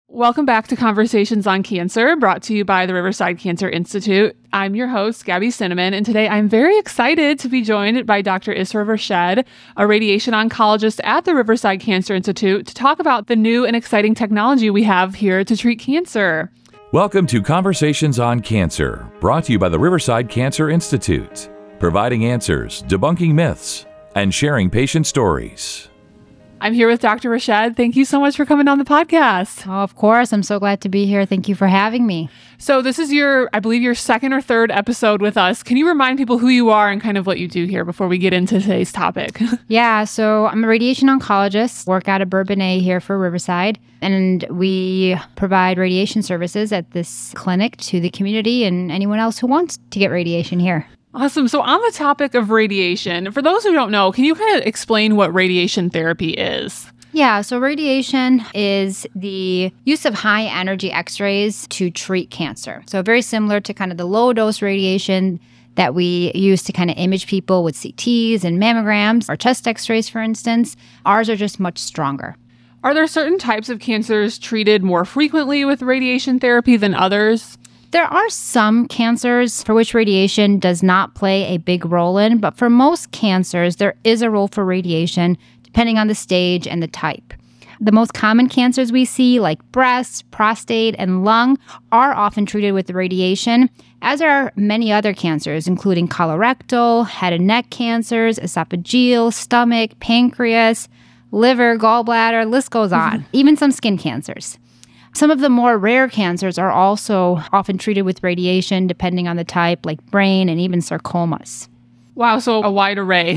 Welcome back to Conversations on Cancer, brought to you by the Riverside Cancer Institute. I'm your host, Gabby Cinnamon, and today I'm very excited to be joined by Dr. Isra Rashed, a radiation oncologist at the Riverside Cancer Institute, to talk about the new and exciting technology we have here to treat cancer. Welcome to Conversations on Cancer, brought to you by the Riverside Cancer Institute, providing answers, debunking myths, and sharing patient stories. I'm here with Dr. Rashed. Thank you so much for coming on the podcast. Oh, of course. I'm so glad to be here. Thank you for having me. So this is I believe your second or third episode with us. Can you remind people who you are and kind of what you do here before we get into today's topic? Yeah, so I'm a radiation oncologist, work out of Bourbonnais here for Riverside, and we provide radiation services at this clinic to the community and anyone else who wants to get radiation here. Awesome. So on the topic of radiation, for those who don't know, can you kind of explain what radiation therapy is? Yeah, so radiation is the use of high energy X-rays to treat cancer. So very similar to kind of the low dose radiation that we use to kind of image people with CTs and mammograms or chest X-rays, for instance. Ours are just much stronger. Are there certain types of cancers treated more frequently with radiation therapy than others? There are some cancers for which radiation does not play a big role in, but for most cancers, there is a role for radiation depending on the stage and the type. The most common cancers we see, like breast, prostate, and lung, are often treated with radiation, as are many other cancers, including colorectal, head and neck cancers, esophageal, stomach, pancreas, liver, gallbladder, list goes on, even some skin cancers. Some of the more rare cancers are also often treated with radiation, depending on the type, like brain and even sarcomas. Wow, so a wide array.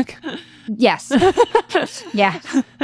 Yes. Yeah.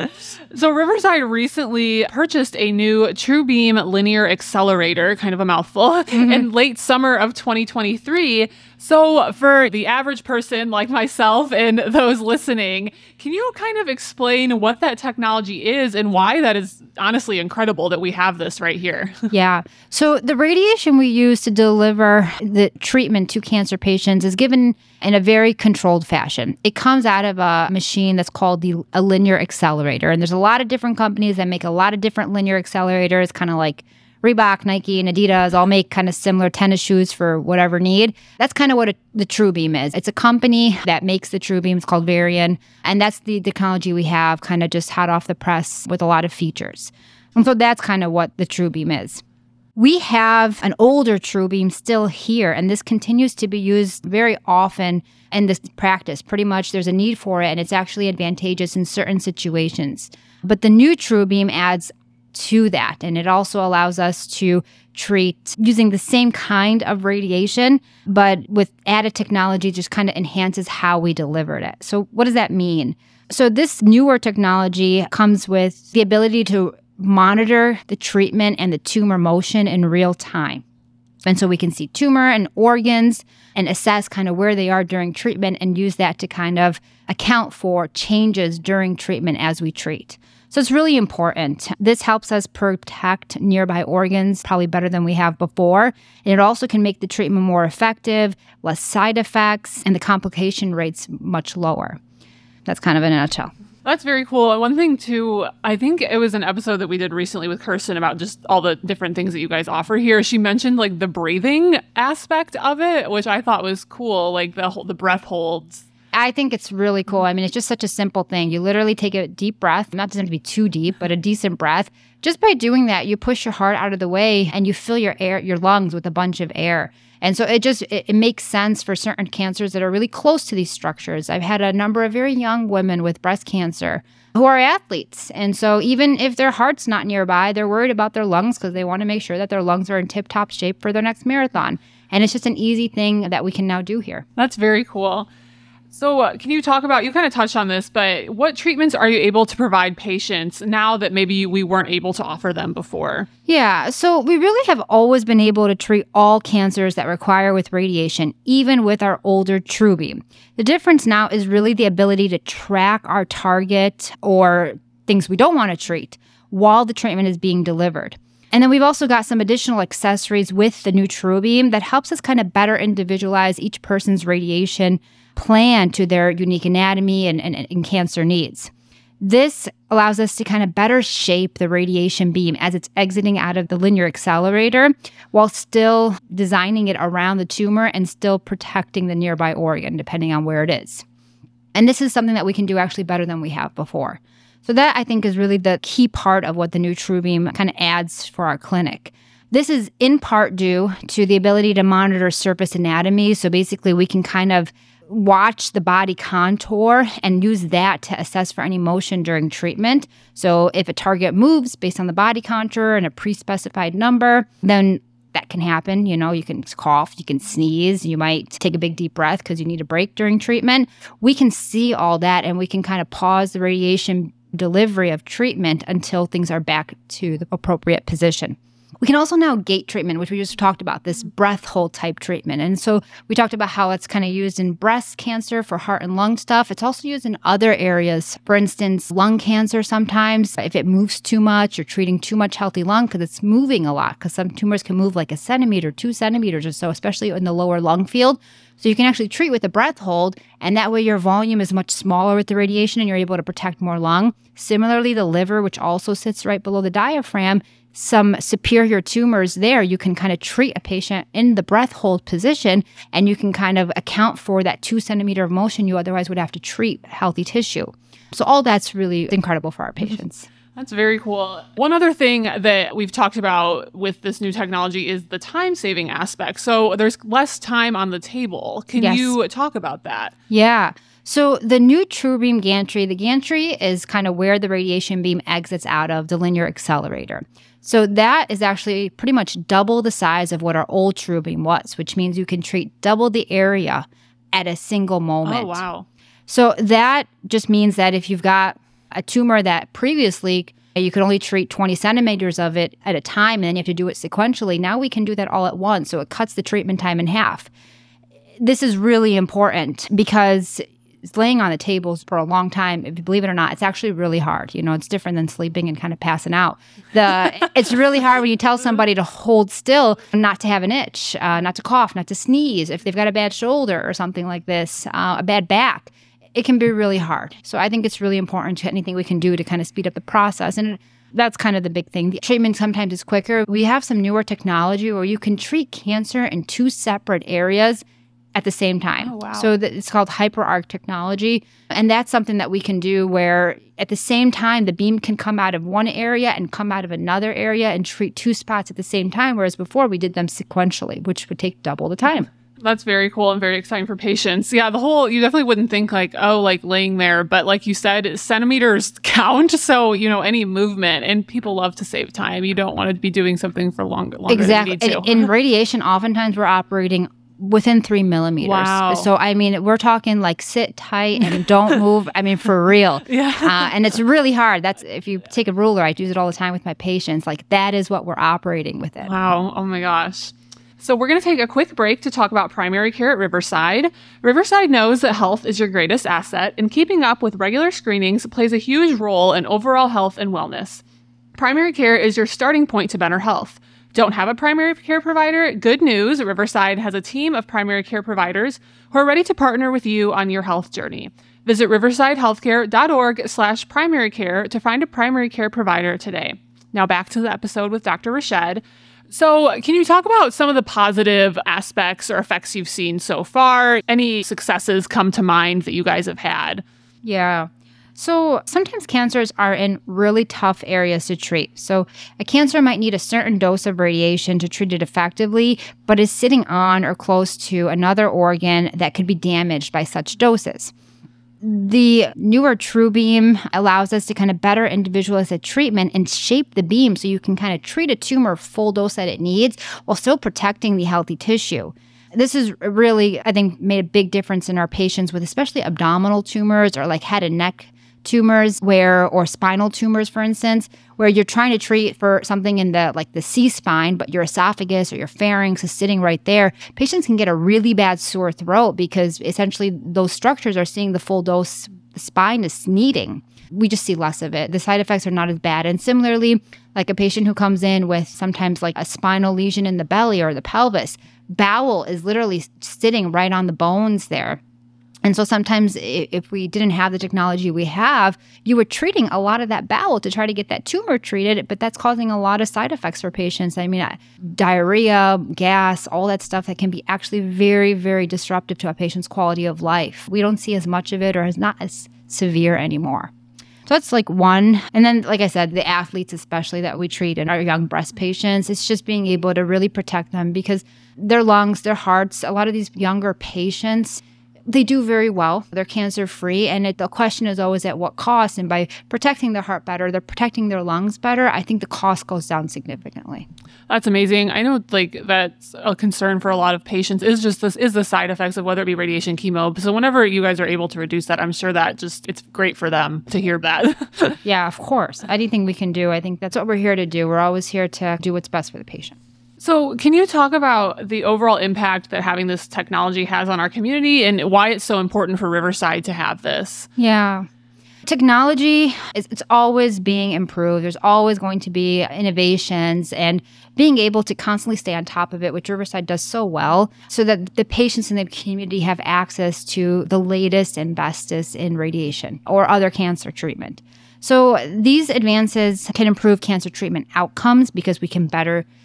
So Riverside recently purchased a new TrueBeam linear accelerator, kind of a mouthful, in late summer of 2023. So for the average person like myself and those listening, can you kind of explain what that technology is and why that is honestly incredible that we have this right here? Yeah. So the radiation we use to deliver the treatment to cancer patients is given in a very controlled fashion. It comes out of a machine that's called a linear accelerator. And there's a lot of different companies that make a lot of different linear accelerators, kind of like Reebok, Nike, and Adidas all make kind of similar tennis shoes for whatever need. That's kind of what the TrueBeam is. It's a company that makes the TrueBeam. It's called Varian. And that's the technology we have kind of just hot off the press with a lot of features. And so that's kind of what the TrueBeam is. We have an older TrueBeam still here, and this continues to be used very often in this practice. Pretty much there's a need for it, and it's actually advantageous in certain situations. But the new TrueBeam adds to that, and it also allows us to treat using the same kind of radiation, but with added technology just kind of enhances how we delivered it. So what does that mean? So this newer technology comes with the ability to monitor the treatment and the tumor motion in real time. And so we can see tumor and organs and assess kind of where they are during treatment and use that to kind of account for changes during treatment as we treat. So it's really important. This helps us protect nearby organs probably better than we have before. And it also can make the treatment more effective, less side effects, and the complication rates much lower. That's kind of in a nutshell. That's very cool. And one thing too, I think it was an episode that we did recently with Kirsten about just all the different things that you guys offer here. She mentioned like the breathing aspect of it, which I thought was cool, like the breath holds. I think it's really cool. I mean, it's just such a simple thing. You literally take a deep breath, not doesn't have to be too deep, but a decent breath. Just by doing that, you push your heart out of the way and you fill your lungs with a bunch of air. And so it makes sense for certain cancers that are really close to these structures. I've had a number of very young women with breast cancer who are athletes. And so even if their heart's not nearby, they're worried about their lungs because they want to make sure that their lungs are in tip-top shape for their next marathon. And it's just an easy thing that we can now do here. That's very cool. So can you talk about, you kind of touched on this, but what treatments are you able to provide patients now that maybe we weren't able to offer them before? Yeah, so we really have always been able to treat all cancers that require with radiation, even with our older TrueBeam. The difference now is really the ability to track our target or things we don't want to treat while the treatment is being delivered. And then we've also got some additional accessories with the new TrueBeam that helps us kind of better individualize each person's radiation plan to their unique anatomy and cancer needs. This allows us to kind of better shape the radiation beam as it's exiting out of the linear accelerator while still designing it around the tumor and still protecting the nearby organ, depending on where it is. And this is something that we can do actually better than we have before. So that, I think, is really the key part of what the new TrueBeam kind of adds for our clinic. This is in part due to the ability to monitor surface anatomy. So basically, we can kind of watch the body contour and use that to assess for any motion during treatment. So if a target moves based on the body contour and a pre-specified number, then that can happen. You know, you can cough, you can sneeze, you might take a big deep breath because you need a break during treatment. We can see all that and we can kind of pause the radiation delivery of treatment until things are back to the appropriate position. We can also now gate treatment, which we just talked about, this breath hold type treatment. And so we talked about how it's kind of used in breast cancer for heart and lung stuff. It's also used in other areas. For instance, lung cancer sometimes, if it moves too much, you're treating too much healthy lung because it's moving a lot, because some tumors can move like a centimeter, 2 centimeters or so, especially in the lower lung field. So you can actually treat with a breath hold, and that way your volume is much smaller with the radiation and you're able to protect more lung. Similarly, the liver, which also sits right below the diaphragm, some superior tumors there, you can kind of treat a patient in the breath hold position and you can kind of account for that 2 centimeter of motion you otherwise would have to treat healthy tissue. So all that's really incredible for our patients. That's very cool. One other thing that we've talked about with this new technology is the time-saving aspect. So there's less time on the table. Can you talk about that? Yeah. So the new TrueBeam gantry, the gantry is kind of where the radiation beam exits out of the linear accelerator. So that is actually pretty much double the size of what our old TrueBeam was, which means you can treat double the area at a single moment. Oh, wow. So that just means that if you've got a tumor that previously you could only treat 20 centimeters of it at a time, and then you have to do it sequentially, now we can do that all at once. So it cuts the treatment time in half. This is really important because laying on the tables for a long time, if you believe it or not, it's actually really hard. You know, it's different than sleeping and kind of passing out. It's really hard when you tell somebody to hold still, not to have an itch, not to cough, not to sneeze. If they've got a bad shoulder or something like this, a bad back, it can be really hard. So I think it's really important to anything we can do to kind of speed up the process. And that's kind of the big thing. The treatment sometimes is quicker. We have some newer technology where you can treat cancer in 2 separate areas at the same time. Oh, wow. So it's called HyperArc technology. And that's something that we can do where at the same time, the beam can come out of one area and come out of another area and treat 2 spots at the same time, whereas before we did them sequentially, which would take double the time. That's very cool and very exciting for patients. Yeah, you definitely wouldn't think like laying there, but like you said, centimeters count. So, any movement, and people love to save time. You don't want to be doing something for longer exactly. than you need to. In radiation, oftentimes we're operating within 3 millimeters. Wow. So, we're talking like sit tight and don't move. For real. Yeah. And it's really hard. That's if you take a ruler, I use it all the time with my patients. Like that is what we're operating with it. Wow. Oh my gosh. So we're going to take a quick break to talk about primary care at Riverside. Riverside knows that health is your greatest asset, and keeping up with regular screenings plays a huge role in overall health and wellness. Primary care is your starting point to better health. Don't have a primary care provider? Good news, Riverside has a team of primary care providers who are ready to partner with you on your health journey. Visit riversidehealthcare.org/primary care to find a primary care provider today. Now back to the episode with Dr. Rashed. So can you talk about some of the positive aspects or effects you've seen so far? Any successes come to mind that you guys have had? Yeah. So sometimes cancers are in really tough areas to treat. So a cancer might need a certain dose of radiation to treat it effectively, but is sitting on or close to another organ that could be damaged by such doses. The newer TrueBeam allows us to kind of better individualize the treatment and shape the beam so you can kind of treat a tumor full dose that it needs while still protecting the healthy tissue. This has really, I think, made a big difference in our patients with especially abdominal tumors or like head and neck tumors or spinal tumors, for instance, where you're trying to treat for something in the C-spine, but your esophagus or your pharynx is sitting right there. Patients can get a really bad sore throat because essentially those structures are seeing the full dose. The spine is needing. We just see less of it. The side effects are not as bad. And similarly, like a patient who comes in with sometimes like a spinal lesion in the belly or the pelvis, bowel is literally sitting right on the bones there. And so sometimes if we didn't have the technology we have, you were treating a lot of that bowel to try to get that tumor treated, but that's causing a lot of side effects for patients. I mean, diarrhea, gas, all that stuff that can be actually very, very disruptive to a patient's quality of life. We don't see as much of it, or is not as severe anymore. So that's like one. And then, like I said, the athletes especially that we treat and our young breast patients, it's just being able to really protect them, because their lungs, their hearts, a lot of these younger patients, they do very well. They're cancer-free. And the question is always at what cost? And by protecting their heart better, they're protecting their lungs better, I think the cost goes down significantly. That's amazing. I know that's a concern for a lot of patients is the side effects of whether it be radiation, chemo. So whenever you guys are able to reduce that, I'm sure that it's great for them to hear that. Yeah, of course. Anything we can do, I think that's what we're here to do. We're always here to do what's best for the patient. So can you talk about the overall impact that having this technology has on our community and why it's so important for Riverside to have this? Yeah. Technology, it's always being improved. There's always going to be innovations, and being able to constantly stay on top of it, which Riverside does so well, so that the patients in the community have access to the latest and bestest in radiation or other cancer treatment. So these advances can improve cancer treatment outcomes because we can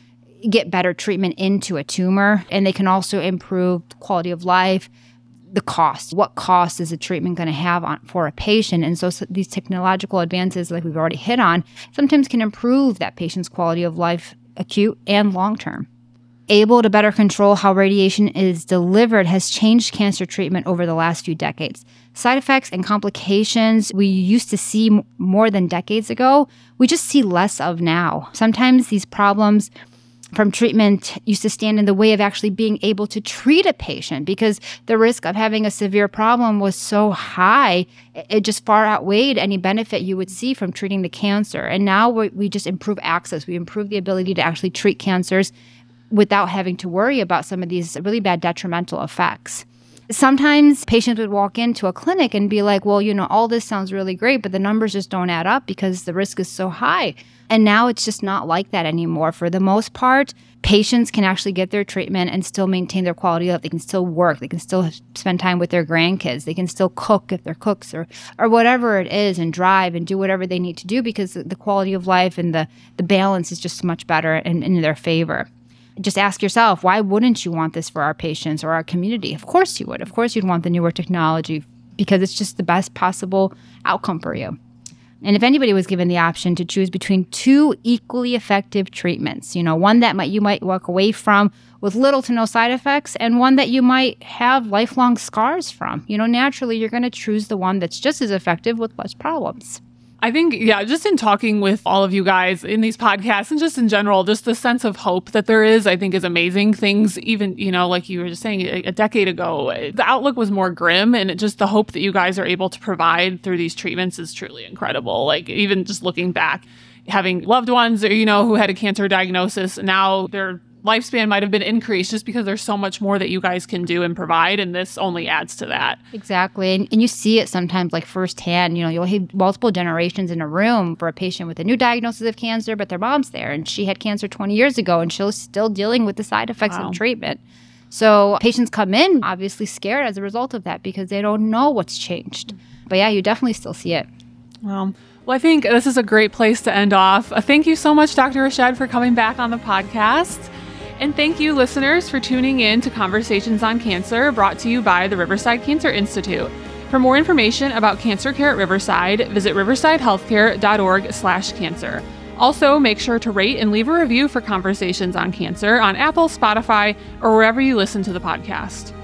get better treatment into a tumor, and they can also improve quality of life, the cost. What cost is a treatment going to have for a patient? And so these technological advances, like we've already hit on, sometimes can improve that patient's quality of life, acute and long-term. Able to better control how radiation is delivered has changed cancer treatment over the last few decades. Side effects and complications we used to see more than decades ago, we just see less of now. Sometimes these problems from treatment used to stand in the way of actually being able to treat a patient, because the risk of having a severe problem was so high, it just far outweighed any benefit you would see from treating the cancer. And now we just improve access. We improve the ability to actually treat cancers without having to worry about some of these really bad detrimental effects. Sometimes patients would walk into a clinic and be like, well, all this sounds really great, but the numbers just don't add up because the risk is so high. And now it's just not like that anymore. For the most part, patients can actually get their treatment and still maintain their quality of life. They can still work. They can still spend time with their grandkids. They can still cook if they're cooks or whatever it is, and drive and do whatever they need to do, because the quality of life and the balance is just much better and in their favor. Just ask yourself, why wouldn't you want this for our patients or our community? Of course you would. Of course you'd want the newer technology, because it's just the best possible outcome for you. And if anybody was given the option to choose between two equally effective treatments, one that you might walk away from with little to no side effects, and one that you might have lifelong scars from, naturally you're going to choose the one that's just as effective with less problems. I think, just in talking with all of you guys in these podcasts and just in general, just the sense of hope that there is, I think is amazing. Things even, like you were just saying a decade ago, the outlook was more grim, and just the hope that you guys are able to provide through these treatments is truly incredible. Like even just looking back, having loved ones, who had a cancer diagnosis, now their lifespan might have been increased just because there's so much more that you guys can do and provide, and this only adds to that. Exactly. And you see it sometimes like firsthand. You'll have multiple generations in a room for a patient with a new diagnosis of cancer, but their mom's there and she had cancer 20 years ago and she's still dealing with the side effects of treatment. So patients come in obviously scared as a result of that because they don't know what's changed. But yeah, you definitely still see it. Well, I think this is a great place to end off. Thank you so much, Dr. Rashad, for coming back on the podcast. And thank you, listeners, for tuning in to Conversations on Cancer, brought to you by the Riverside Cancer Institute. For more information about cancer care at Riverside, visit riversidehealthcare.org/cancer. Also, make sure to rate and leave a review for Conversations on Cancer on Apple, Spotify, or wherever you listen to the podcast.